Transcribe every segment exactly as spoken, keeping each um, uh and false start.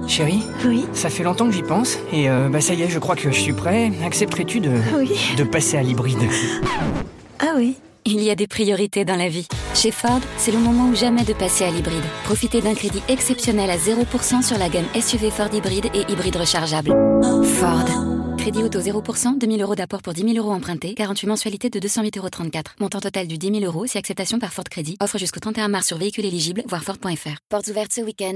Chérie? Oui. Ça fait longtemps que j'y pense, et euh, bah ça y est, je crois que je suis prêt. Accepterais-tu de, Oui. de passer à l'hybride? Ah oui. Il y a des priorités dans la vie. Chez Ford, c'est le moment ou jamais de passer à l'hybride. Profitez d'un crédit exceptionnel à zéro pour cent sur la gamme S U V Ford hybride et hybride rechargeable. Ford. Crédit auto zéro pour cent, deux mille euros d'apport pour dix mille euros empruntés, quarante-huit mensualités de deux cent huit euros trente-quatre. Montant total du dix mille euros, si acceptation par Ford Crédit. Offre jusqu'au trente et un mars sur véhicules éligibles, voir Ford point F R. Portes ouvertes ce week-end.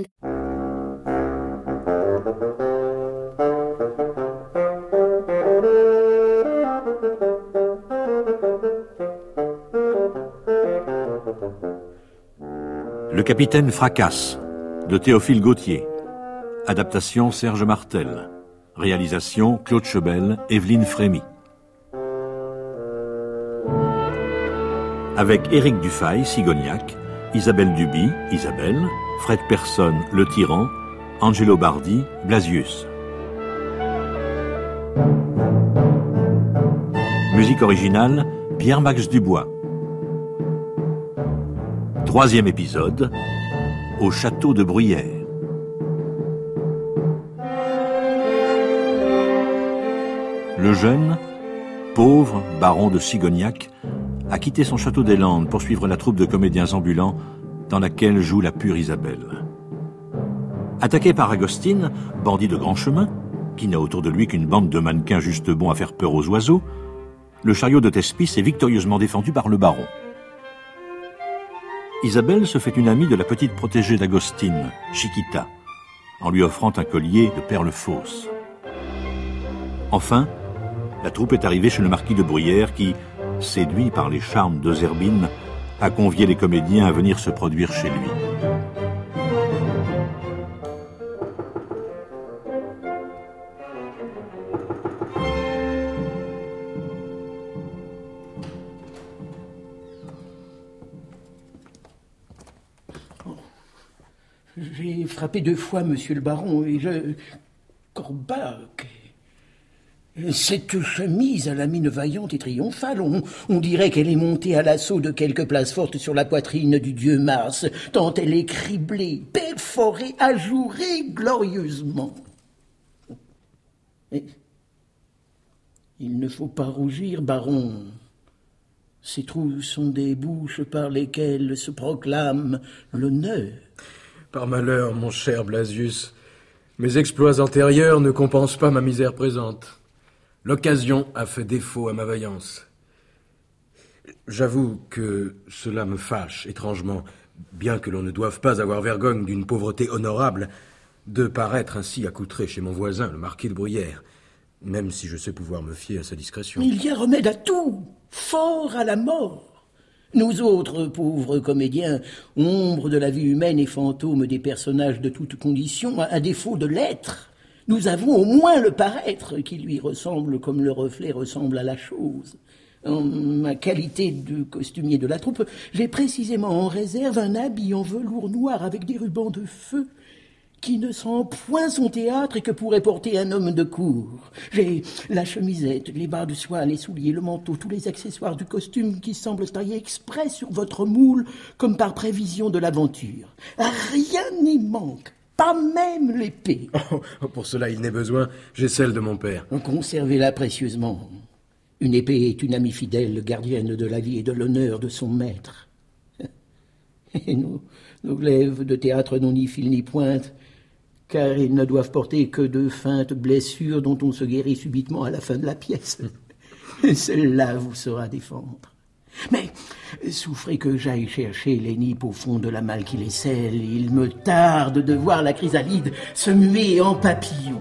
Le capitaine fracasse, de Théophile Gautier. Adaptation Serge Martel. Réalisation Claude Chebel, Evelyne Frémy. Avec Éric Dufay, Sigognac, Isabelle Duby, Isabelle, Fred Persson, Le Tyran, Angelo Bardi, Blasius. Musique originale, Pierre-Max Dubois. Troisième épisode, au château de Bruyères. Le jeune, pauvre baron de Sigognac a quitté son château des Landes pour suivre la troupe de comédiens ambulants dans laquelle joue la pure Isabelle. Attaqué par Agostine, bandit de grand chemin, qui n'a autour de lui qu'une bande de mannequins juste bons à faire peur aux oiseaux, le chariot de Thespis est victorieusement défendu par le baron. Isabelle se fait une amie de la petite protégée d'Agostine, Chiquita, en lui offrant un collier de perles fausses. Enfin, la troupe est arrivée chez le marquis de Bruyères qui, séduit par les charmes de Zerbine, a convié les comédiens à venir se produire chez lui. J'ai frappé deux fois, monsieur le baron, et je... Corbac... Cette chemise à la mine vaillante et triomphale, on, on dirait qu'elle est montée à l'assaut de quelque place forte sur la poitrine du dieu Mars, tant elle est criblée, perforée, ajourée glorieusement. Mais il ne faut pas rougir, baron. Ces trous sont des bouches par lesquelles se proclame l'honneur. Par malheur, mon cher Blasius, mes exploits antérieurs ne compensent pas ma misère présente. L'occasion a fait défaut à ma vaillance. J'avoue que cela me fâche étrangement, bien que l'on ne doive pas avoir vergogne d'une pauvreté honorable, de paraître ainsi accoutré chez mon voisin, le marquis de Bruyères, même si je sais pouvoir me fier à sa discrétion. Il y a remède à tout, fort à la mort. Nous autres, pauvres comédiens, ombres de la vie humaine et fantômes des personnages de toutes conditions, à défaut de l'être, nous avons au moins le paraître qui lui ressemble comme le reflet ressemble à la chose. En ma qualité de costumier de la troupe, j'ai précisément en réserve un habit en velours noir avec des rubans de feu qui ne sent point son théâtre et que pourrait porter un homme de cour. J'ai la chemisette, les bas de soie, les souliers, le manteau, tous les accessoires du costume qui semblent taillés exprès sur votre moule comme par prévision de l'aventure. Rien n'y manque. Pas même l'épée. Oh, pour cela, il n'est besoin. J'ai celle de mon père. Conservez-la précieusement. Une épée est une amie fidèle, gardienne de la vie et de l'honneur de son maître. Et nos, nos glaives de théâtre n'ont ni fil ni pointe, car ils ne doivent porter que de feintes blessures dont on se guérit subitement à la fin de la pièce. Celle-là vous saura défendre. Mais souffrez que j'aille chercher les nippes au fond de la malle qui les scelle. Il me tarde de voir la chrysalide se muer en papillon.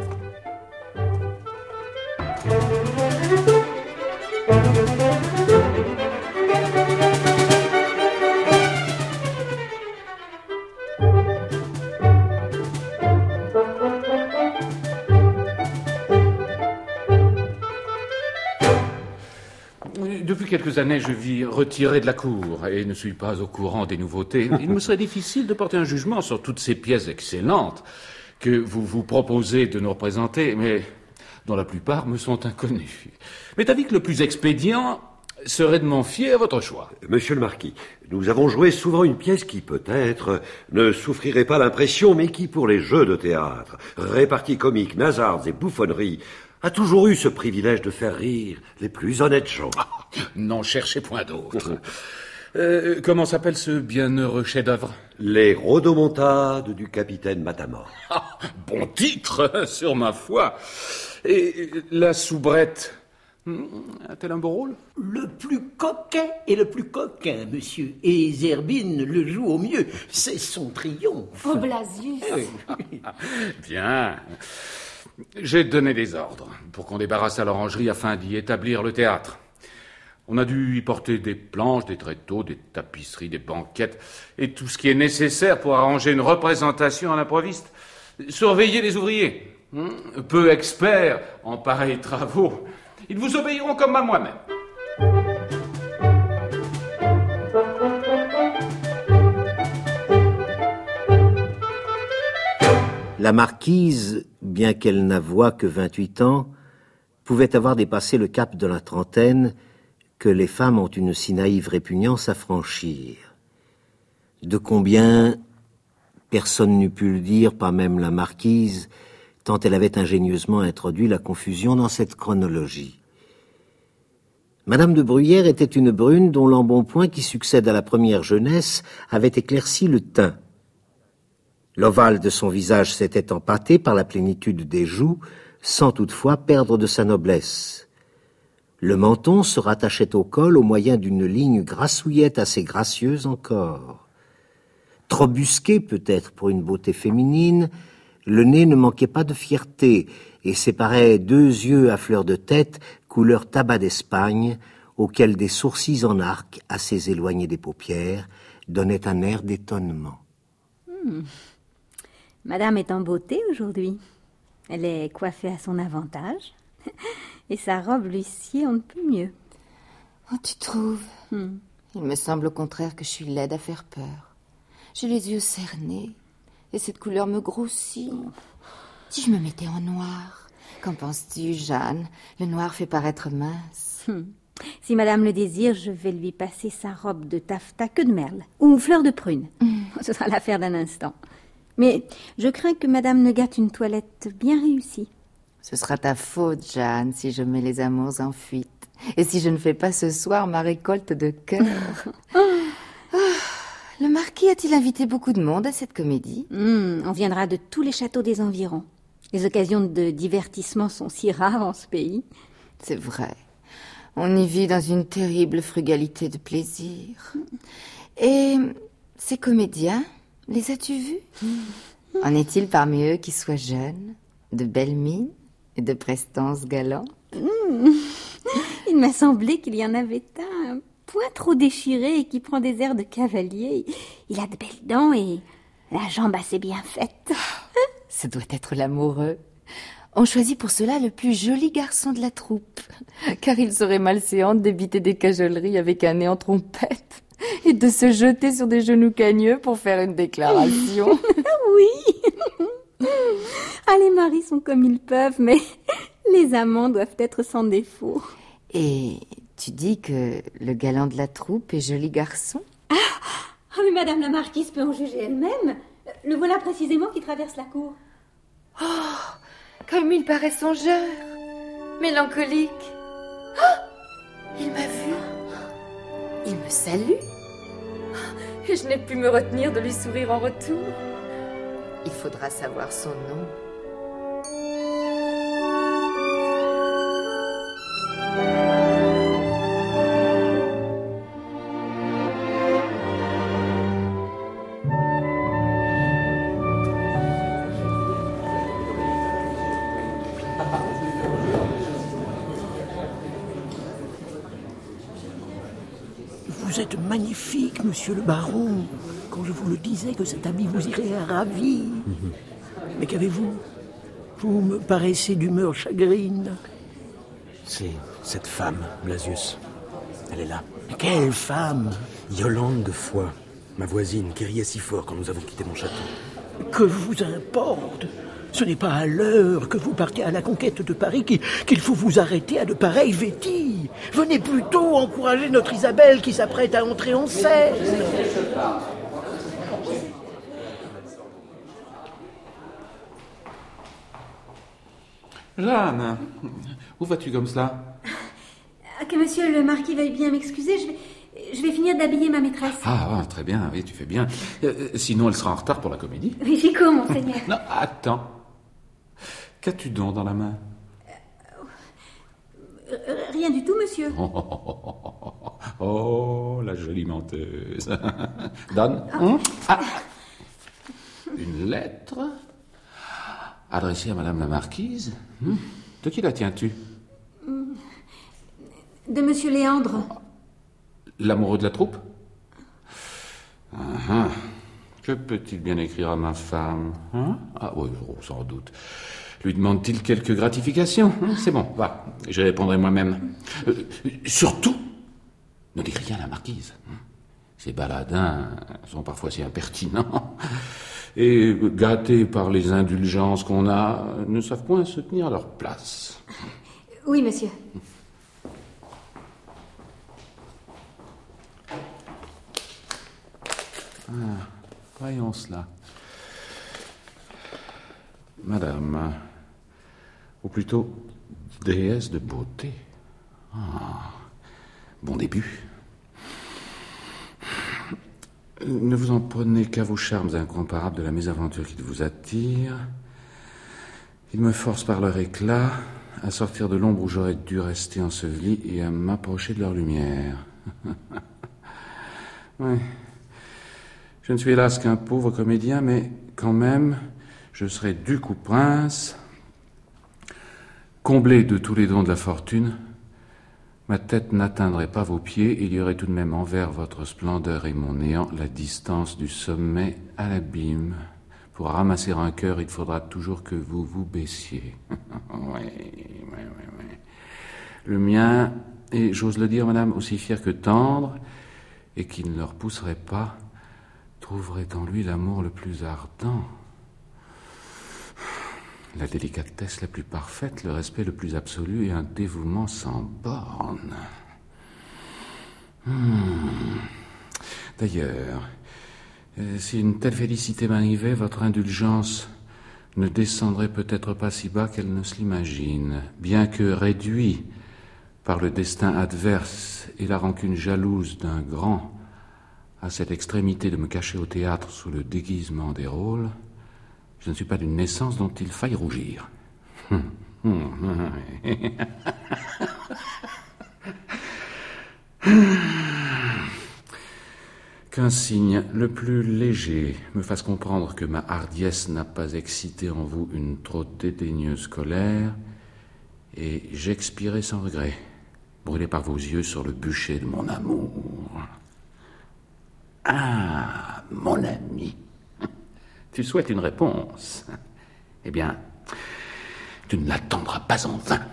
Depuis quelques années, je vis retiré de la cour et ne suis pas au courant des nouveautés. Il me serait difficile de porter un jugement sur toutes ces pièces excellentes que vous vous proposez de nous représenter, mais dont la plupart me sont inconnues. M'est avis que le plus expédient serait de m'en fier à votre choix. Monsieur le Marquis, nous avons joué souvent une pièce qui, peut-être, ne souffrirait pas l'impression, mais qui, pour les jeux de théâtre, répartis comiques, nasards et bouffonneries, a toujours eu ce privilège de faire rire les plus honnêtes gens. N'en cherchez point d'autres. euh, comment s'appelle ce bienheureux chef-d'œuvre? Les rodomontades du capitaine Matamor. Ah, bon titre, sur ma foi. Et la soubrette, a-t-elle un beau rôle? Le plus coquet et le plus coquin, monsieur. Et Zerbine le joue au mieux. C'est son triomphe. Oh, Blasius. Bien. J'ai donné des ordres pour qu'on débarrasse à l'orangerie afin d'y établir le théâtre. On a dû y porter des planches, des tréteaux, des tapisseries, des banquettes et tout ce qui est nécessaire pour arranger une représentation à l'improviste. Surveiller les ouvriers, peu experts en pareils travaux. Ils vous obéiront comme à moi-même. La marquise, bien qu'elle n'avouât que vingt-huit ans, pouvait avoir dépassé le cap de la trentaine que les femmes ont une si naïve répugnance à franchir. De combien, personne n'eût pu le dire, pas même la marquise, tant elle avait ingénieusement introduit la confusion dans cette chronologie. Madame de Bruyères était une brune dont l'embonpoint qui succède à la première jeunesse avait éclairci le teint. L'ovale de son visage s'était empâté par la plénitude des joues, sans toutefois perdre de sa noblesse. Le menton se rattachait au col au moyen d'une ligne grassouillette assez gracieuse encore. Trop busqué peut-être pour une beauté féminine, le nez ne manquait pas de fierté et séparait deux yeux à fleur de tête, couleur tabac d'Espagne, auxquels des sourcils en arc, assez éloignés des paupières, donnaient un air d'étonnement. Hmm. Madame est en beauté aujourd'hui. Elle est coiffée à son avantage. Et sa robe lui sied on ne peut mieux. Oh, tu trouves hmm. Il me semble au contraire que je suis laide à faire peur. J'ai les yeux cernés. Et cette couleur me grossit. Si je me mettais en noir, qu'en penses-tu, Jeanne? Le noir fait paraître mince. Hmm. Si madame le désire, je vais lui passer sa robe de taffetas queue de merle. Ou fleur de prune. Hmm. Ce sera l'affaire d'un instant. Mais je crains que madame ne gâte une toilette bien réussie. Ce sera ta faute, Jeanne, si je mets les amours en fuite. Et si je ne fais pas ce soir ma récolte de cœur. Oh, le marquis a-t-il invité beaucoup de monde à cette comédie? mmh, On viendra de tous les châteaux des environs. Les occasions de divertissement sont si rares en ce pays. C'est vrai. On y vit dans une terrible frugalité de plaisir. Et ces comédiens, les as-tu vus? En est-il parmi eux qui soient jeunes, de belles mines et de prestance galants? mmh. Il m'a semblé qu'il y en avait un, un point trop déchiré et qui prend des airs de cavalier. Il a de belles dents et la jambe assez bien faite. Ce doit être l'amoureux. On choisit pour cela le plus joli garçon de la troupe, car il serait malséant d'ébiter des cajoleries avec un nez en trompette et de se jeter sur des genoux cagneux pour faire une déclaration. Oui. Ah, les maris sont comme ils peuvent, mais les amants doivent être sans défaut. Et tu dis que le galant de la troupe est joli garçon? Ah, oh, mais madame la marquise peut en juger elle-même. Le voilà précisément qui traverse la cour. Oh, comme il paraît songeur, mélancolique. Oh, il m'a vu. Il me salue. Et je n'ai pu me retenir de lui sourire en retour. Il faudra savoir son nom. Vous êtes magnifique, monsieur le baron. Quand je vous le disais que cet habit vous irait ravi. Mm-hmm. Mais qu'avez-vous? Vous me paraissez d'humeur chagrine. C'est cette femme, Blasius. Elle est là. Quelle femme? Yolande de Foix, ma voisine, qui riait si fort quand nous avons quitté mon château. Que vous importe? Ce n'est pas à l'heure que vous partez à la conquête de Paris qu'il, qu'il faut vous arrêter à de pareilles vétilles. Venez plutôt encourager notre Isabelle qui s'apprête à entrer en scène. Jeanne, où vas-tu comme cela? Que monsieur le marquis veuille bien m'excuser, je vais, je vais finir d'habiller ma maîtresse. Ah, ah, très bien, oui, tu fais bien. Euh, sinon, elle sera en retard pour la comédie. Oui, j'y cours, monseigneur. Non, attends. Qu'as-tu donc dans la main? euh, Rien du tout, monsieur. Oh, oh, oh, oh, oh, oh, la jolie menteuse. Donne. Oh. Ah. Une lettre adressée à Madame la Marquise. De qui la tiens-tu? De monsieur Léandre. L'amoureux de la troupe? Ah, ah. Que peut-il bien écrire à ma femme, hein? Ah oui, oh, sans doute. Lui demande-t-il quelques gratifications? C'est bon, va, je répondrai moi-même. Euh, surtout, ne dis rien à la marquise. Ces baladins sont parfois si impertinents et, gâtés par les indulgences qu'on a, ne savent point se tenir à leur place. Oui, monsieur. Ah, voyons cela. Madame, ou plutôt déesse de beauté. Ah, bon début. Ne vous en prenez qu'à vos charmes incomparables de la mésaventure qui vous attire. Ils me forcent par leur éclat à sortir de l'ombre où j'aurais dû rester enseveli et à m'approcher de leur lumière. Oui. Je ne suis hélas qu'un pauvre comédien, mais quand même, je serai duc ou prince, comblé de tous les dons de la fortune. Ma tête n'atteindrait pas vos pieds, et il y aurait tout de même envers votre splendeur et mon néant la distance du sommet à l'abîme. Pour ramasser un cœur, il faudra toujours que vous vous baissiez. Oui, oui, oui, oui. Le mien est, j'ose le dire, madame, aussi fier que tendre, et qui ne leur pousserait pas, trouverait en lui l'amour le plus ardent, la délicatesse la plus parfaite, le respect le plus absolu et un dévouement sans borne. Hmm. D'ailleurs, euh, si une telle félicité m'arrivait, votre indulgence ne descendrait peut-être pas si bas qu'elle ne se l'imagine, bien que réduit par le destin adverse et la rancune jalouse d'un grand à cette extrémité de me cacher au théâtre sous le déguisement des rôles, je ne suis pas d'une naissance dont il faille rougir. Qu'un signe le plus léger me fasse comprendre que ma hardiesse n'a pas excité en vous une trop dédaigneuse colère, et j'expirai sans regret, brûlé par vos yeux sur le bûcher de mon amour. Ah, mon ami, tu souhaites une réponse. Eh bien, tu ne l'attendras pas en vain.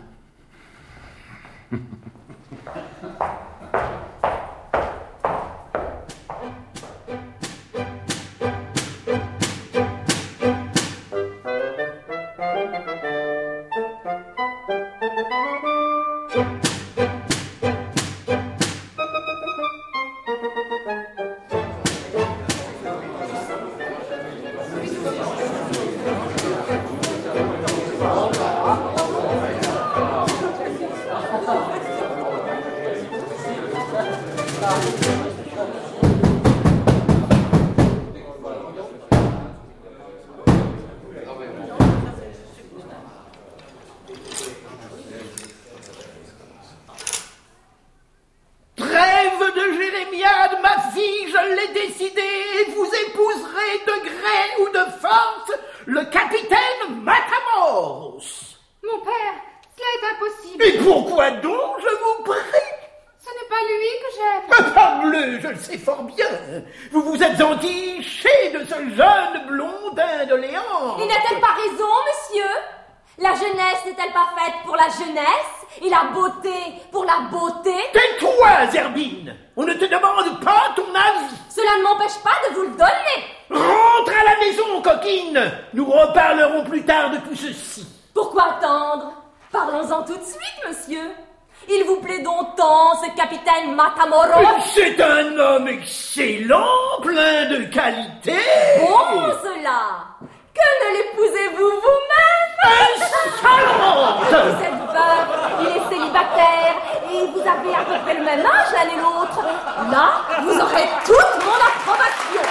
La jeunesse n'est-elle pas faite pour la jeunesse? Et la beauté pour la beauté? Tais-toi, Zerbine! On ne te demande pas ton avis! Cela ne m'empêche pas de vous le donner! Rentre à la maison, coquine! Nous reparlerons plus tard de tout ceci. Pourquoi attendre? Parlons-en tout de suite, monsieur. Il vous plaît donc tant, ce capitaine Matamoro? C'est un homme excellent, plein de qualités. Bon, cela! Que ne l'épousez-vous vous-même? Insolente! Vous êtes veuve, il est célibataire, et vous avez à peu près le même âge l'un et l'autre. Là, vous aurez toute mon approbation.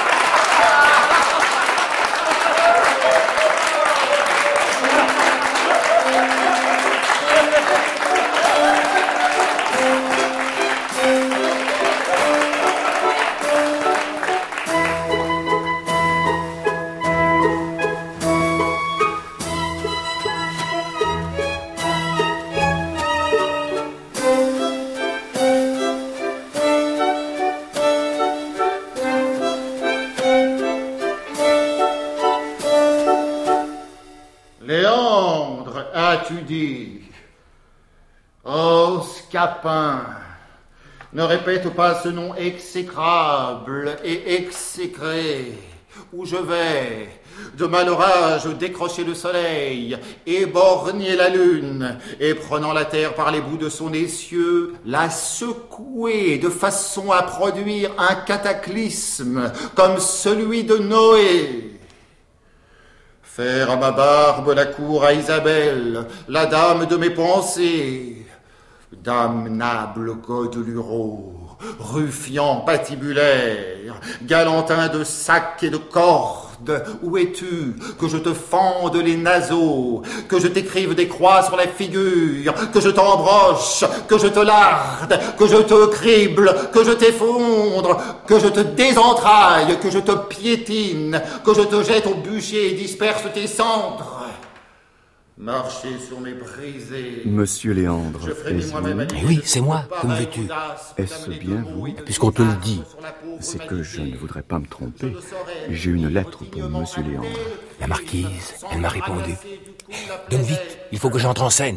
Léandre, as-tu dit? Oh, Scapin, ne répète pas ce nom exécrable et exécré. Où je vais, de mal orage, décrocher le soleil, éborgner la lune, et prenant la terre par les bouts de son essieu, la secouer de façon à produire un cataclysme comme celui de Noé. Faire à ma barbe la cour à Isabelle, la dame de mes pensées. Damnable Godelureau, ruffian patibulaire, galantin de sac et de corde, où es-tu? Que je te fende les naseaux, que je t'écrive des croix sur la figure, que je t'embroche, que je te larde, que je te crible, que je t'effondre, que je te désentraille, que je te piétine, que je te jette au bûcher et disperse tes cendres. Marcher sur mes brisés. Monsieur Léandre, est-ce vous? Mais oui, c'est moi, que me veux-tu? Est-ce bien vous? Puisqu'on te le dit. C'est que je ne voudrais pas me tromper. J'ai une lettre pour Monsieur Léandre. La marquise, elle m'a répondu. Donne vite, il faut que j'entre en scène.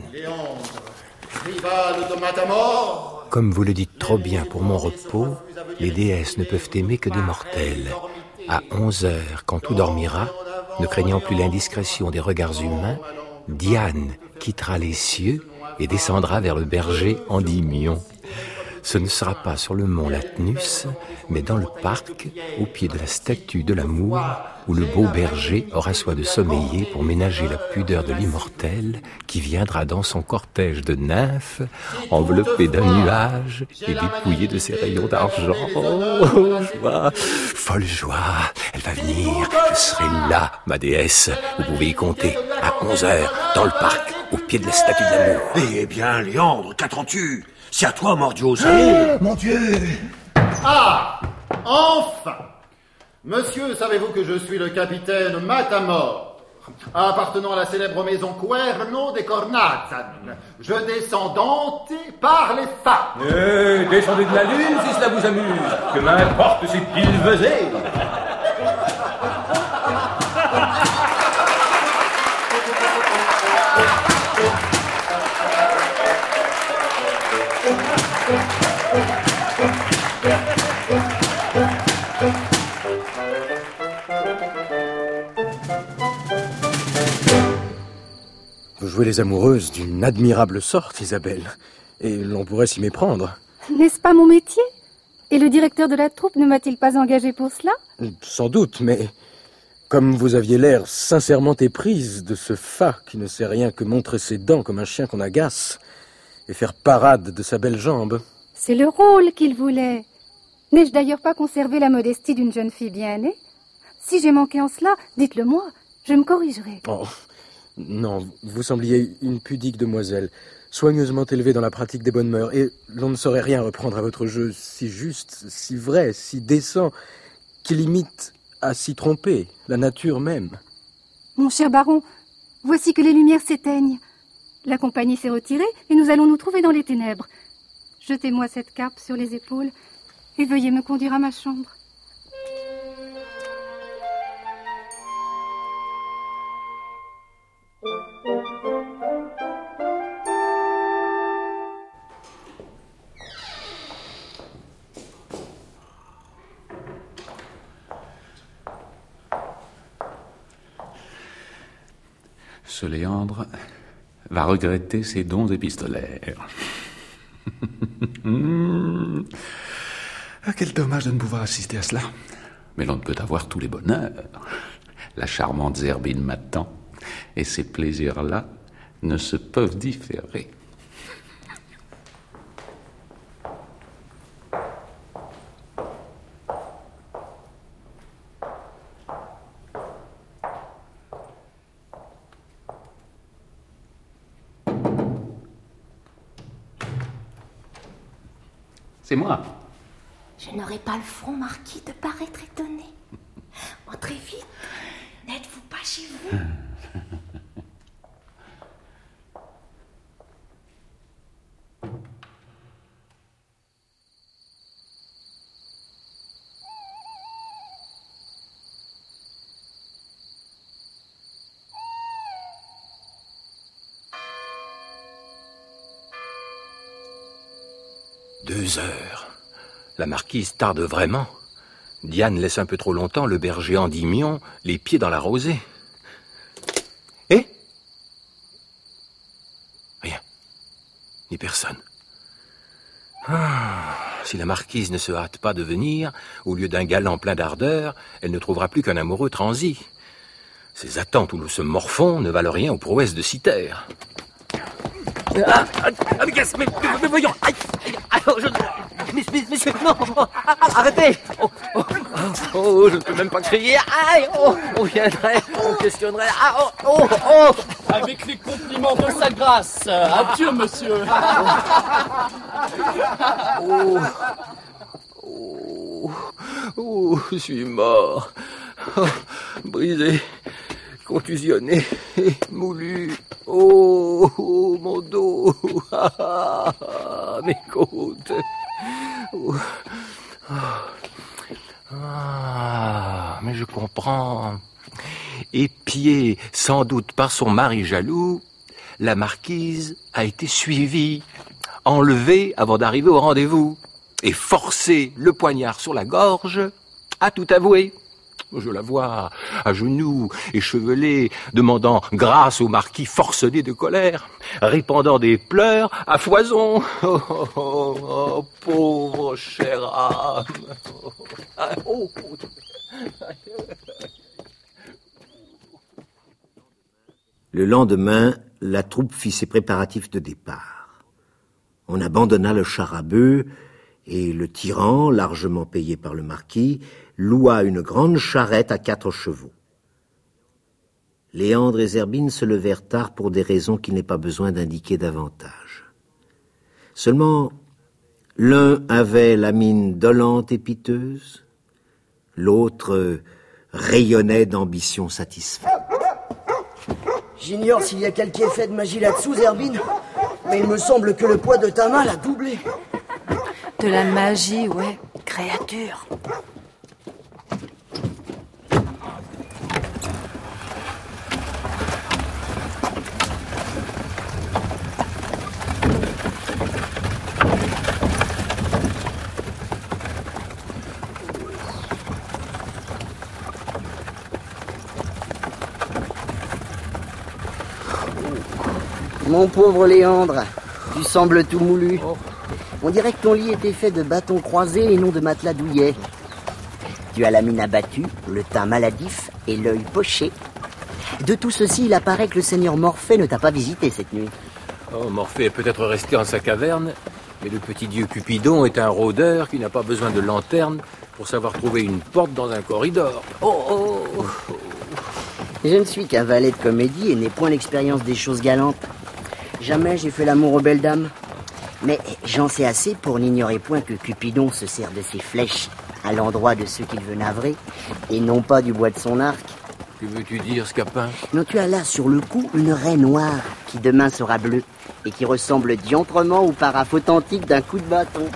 Comme vous le dites trop bien pour mon repos, les déesses ne peuvent aimer que des mortels. À onze heures, quand tout dormira, ne craignant plus l'indiscrétion des regards humains, Diane quittera les cieux et descendra vers le berger Endymion. Ce ne sera pas sur le mont Lathnus, mais dans le parc, au pied de la statue de l'amour, où le beau berger aura soin de sommeiller pour ménager la pudeur de l'immortel qui viendra dans son cortège de nymphes, enveloppé d'un nuage et dépouillé de ses rayons d'argent. Oh, joie, folle joie, elle va venir, je serai là, ma déesse. Vous pouvez y compter, à onze heures, dans le parc, au pied de la statue de l'amour. Eh bien, Léandre, qu'attends-tu? C'est à toi, mordieu au salé. Mon Dieu! Ah! Enfin! Monsieur, savez-vous que je suis le capitaine Matamor, appartenant à la célèbre maison Cuerno de Cornazan. Je descends dompté par les femmes. Eh, descendez de la lune si cela vous amuse. Que m'importe ces pilvesés. Vous jouez les amoureuses d'une admirable sorte, Isabelle, et l'on pourrait s'y méprendre. N'est-ce pas mon métier? Et le directeur de la troupe ne m'a-t-il pas engagé pour cela? Sans doute, mais comme vous aviez l'air sincèrement éprise de ce fat qui ne sait rien que montrer ses dents comme un chien qu'on agace et faire parade de sa belle jambe. C'est le rôle qu'il voulait. N'ai-je d'ailleurs pas conservé la modestie d'une jeune fille bien née? Si j'ai manqué en cela, dites-le moi, je me corrigerai. Oh, non, vous sembliez une pudique demoiselle, soigneusement élevée dans la pratique des bonnes mœurs, et l'on ne saurait rien reprendre à votre jeu si juste, si vrai, si décent, qu'il imite à s'y tromper, la nature même. Mon cher baron, voici que les lumières s'éteignent. La compagnie s'est retirée et nous allons nous trouver dans les ténèbres. Jetez-moi cette cape sur les épaules et veuillez me conduire à ma chambre. Thank you. Ce Léandre va regretter ses dons épistolaires. Ah, quel dommage de ne pouvoir assister à cela. Mais l'on ne peut avoir tous les bonheurs. La charmante Zerbine m'attend, et ces plaisirs-là ne se peuvent différer. C'est moi. Je n'aurai pas le front, Marquis, de paraître étonné. Entrez vite. N'êtes-vous pas chez vous? Deux heures. La marquise tarde vraiment. Diane laisse un peu trop longtemps le berger Endymion les pieds dans la rosée. Eh? Rien. Ni personne. Ah, si la marquise ne se hâte pas de venir, au lieu d'un galant plein d'ardeur, elle ne trouvera plus qu'un amoureux transi. Ces attentes où nous se morfons ne valent rien aux prouesses de Cythère. Ah, ah, mais qu'est-ce, mais, mais voyons, aïe, aïe, je, mais, mais, monsieur, non, arrêtez, oh, oh, oh, je ne peux même pas crier, aïe, oh, on viendrait, on questionnerait, ah, oh, oh, oh. Avec les compliments de sa grâce, adieu, monsieur. Oh, oh, oh, je suis mort, oh, brisé. Contusionné, moulu, oh, oh mon dos, ah, ah, ah, mes côtes, oh, ah, mais je comprends. Épiée sans doute par son mari jaloux, la marquise a été suivie, enlevée avant d'arriver au rendez-vous, et forcée le poignard sur la gorge, à tout avouer. Je la vois, à genoux, échevelée, demandant grâce au marquis forcené de colère, répandant des pleurs à foison. Oh, oh, oh, oh pauvre chère âme. Oh, oh. Le lendemain, la troupe fit ses préparatifs de départ. On abandonna le char à bœufs, et le tyran, largement payé par le marquis, loua une grande charrette à quatre chevaux. Léandre et Zerbine se levèrent tard pour des raisons qu'il n'est pas besoin d'indiquer davantage. Seulement, l'un avait la mine dolente et piteuse, l'autre rayonnait d'ambition satisfaite. J'ignore s'il y a quelque effet de magie là-dessous, Zerbine, mais il me semble que le poids de ta main l'a doublé. De la magie, ouais, créature. Mon pauvre Léandre, tu sembles tout moulu. On dirait que ton lit était fait de bâtons croisés et non de matelas douillet. Tu as la mine abattue, le teint maladif et l'œil poché. De tout ceci, il apparaît que le seigneur Morphée ne t'a pas visité cette nuit. Oh, Morphée est peut-être resté en sa caverne, mais le petit dieu Cupidon est un rôdeur qui n'a pas besoin de lanterne pour savoir trouver une porte dans un corridor. Oh, oh, oh. Je ne suis qu'un valet de comédie et n'ai point l'expérience des choses galantes. Jamais j'ai fait l'amour aux belles dames. Mais j'en sais assez pour n'ignorer point que Cupidon se sert de ses flèches à l'endroit de ceux qu'il veut navrer, et non pas du bois de son arc. Que veux-tu dire, Scapin? Non, tu as là sur le cou une raie noire, qui demain sera bleue, et qui ressemble diantrement au paraphe authentique d'un coup de bâton.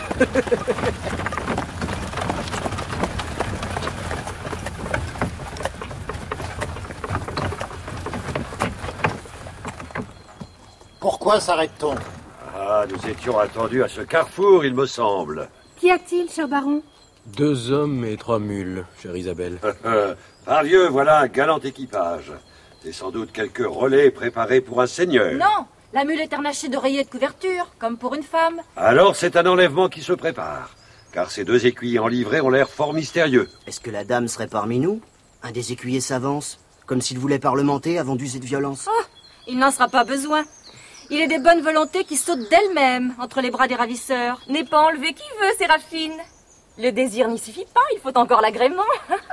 Pourquoi s'arrête-t-on? Ah, nous étions attendus à ce carrefour, il me semble. Qu'y a-t-il, cher baron? Deux hommes et trois mules, chère Isabelle. Pardieu, voilà un galant équipage. C'est sans doute quelques relais préparés pour un seigneur. Non, la mule est harnachée d'oreillers et de couverture, comme pour une femme. Alors c'est un enlèvement qui se prépare, car ces deux écuyers en livrée ont l'air fort mystérieux. Est-ce que la dame serait parmi nous? Un des écuyers s'avance, comme s'il voulait parlementer avant d'user de violence. Oh, il n'en sera pas besoin. Il est des bonnes volontés qui sautent d'elles-mêmes entre les bras des ravisseurs. N'est pas enlevé qui veut, Séraphine. Le désir n'y suffit pas, il faut encore l'agrément.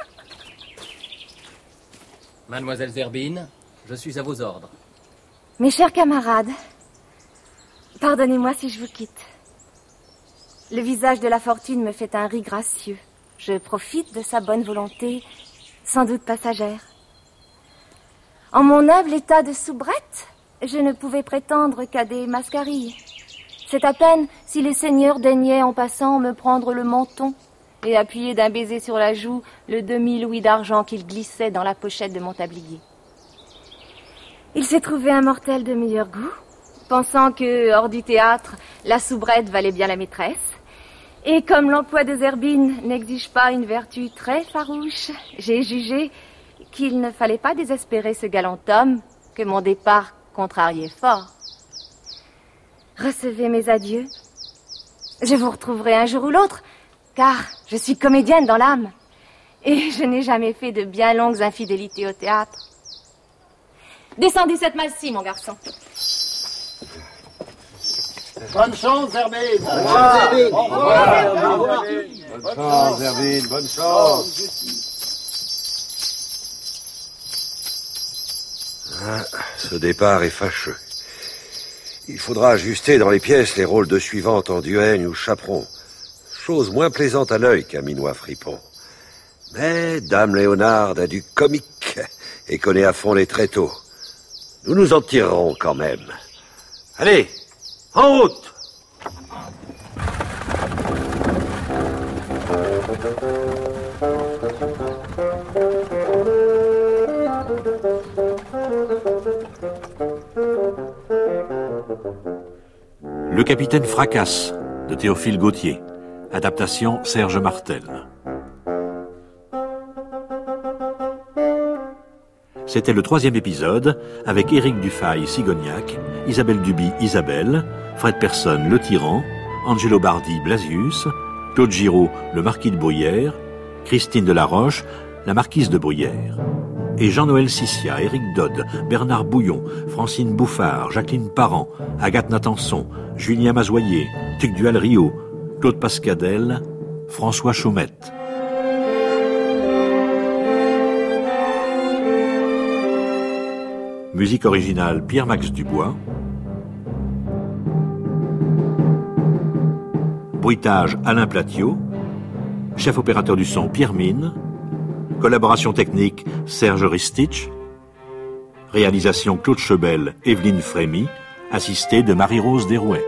Mademoiselle Zerbine, je suis à vos ordres. Mes chers camarades, pardonnez-moi si je vous quitte. Le visage de la fortune me fait un riz gracieux. Je profite de sa bonne volonté, sans doute passagère. En mon humble état de soubrette, je ne pouvais prétendre qu'à des mascarilles. C'est à peine si les seigneurs daignaient en passant me prendre le menton et appuyer d'un baiser sur la joue le demi-louis d'argent qu'il glissait dans la pochette de mon tablier. Il s'est trouvé un mortel de meilleur goût, pensant que, hors du théâtre, la soubrette valait bien la maîtresse. Et comme l'emploi de Zerbine n'exige pas une vertu très farouche, j'ai jugé qu'il ne fallait pas désespérer ce galant homme que mon départ contrariait fort. Recevez mes adieux. Je vous retrouverai un jour ou l'autre, car je suis comédienne dans l'âme, et je n'ai jamais fait de bien longues infidélités au théâtre. Descendez cette malle-ci, mon garçon. Bonne chance, Zerbine. Bonne chance, Zerbine. Au revoir. Bonne chance, Zerbine. Bonne chance. Ah, ce départ est fâcheux. Il faudra ajuster dans les pièces les rôles de suivante en duègne ou chaperon. Chose moins plaisante à l'œil qu'un minois fripon. Mais Dame Léonard a du comique et connaît à fond les tréteaux. Nous nous en tirerons quand même. Allez, en route! Le capitaine fracasse de Théophile Gautier. Adaptation Serge Martel. C'était le troisième épisode avec Éric Dufay, Sigognac, Isabelle Duby, Isabelle, Fred Persson, le tyran, Angelo Bardi, Blasius, Claude Giraud, le marquis de Bruyère, Christine Delaroche, la marquise de Bruyère, et Jean-Noël Sissia, Éric Dodd, Bernard Bouillon, Francine Bouffard, Jacqueline Parent, Agathe Natanson, Julien Mazoyer, Tugdual Rio, Claude Pascadel, François Chaumette. Musique originale Pierre-Max Dubois. Bruitage Alain Platiot. Chef opérateur du son Pierre Mine. Collaboration technique Serge Ristich. Réalisation Claude Chebel, Evelyne Frémy, assistée de Marie-Rose Desrouets.